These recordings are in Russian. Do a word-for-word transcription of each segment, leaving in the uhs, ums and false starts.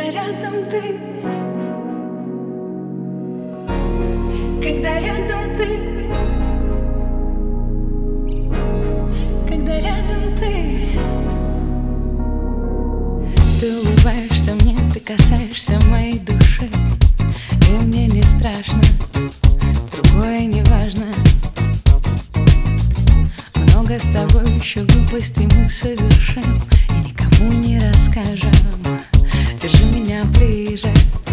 когда рядом ты, когда рядом ты, когда рядом ты. Ты улыбаешься мне, ты касаешься моей души, и мне не страшно, другое не важно. Много с тобой еще глупостей мы совершим и никому не расскажем. Держи меня ближе.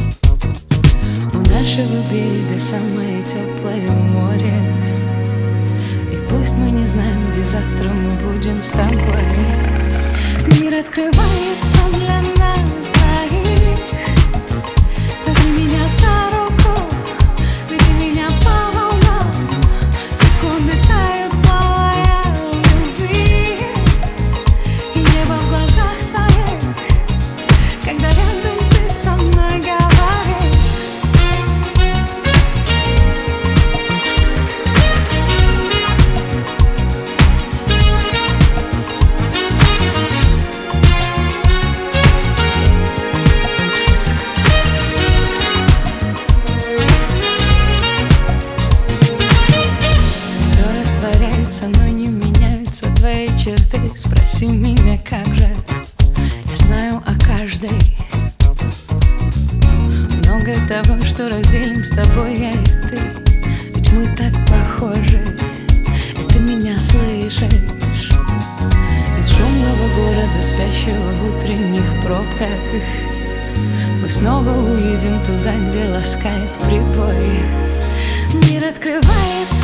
У нашего берега самое теплое море, и пусть мы не знаем, где завтра мы будем с тобой. Мир открывается для нас двоих. Возьми меня за руку, веди меня по волнам. Секунды тают, плавая в любви, и небо в глазах твоих, когда рядом ты со мной говоришь. Но не меняются твои черты. Спроси меня, как же. Я знаю о каждой. Много того, что разделим с тобой я и ты. Ведь мы так похожи, и ты меня слышишь. Из шумного города, спящего в утренних пробках, мы снова уедем туда, где ласкает прибой. Мир открывается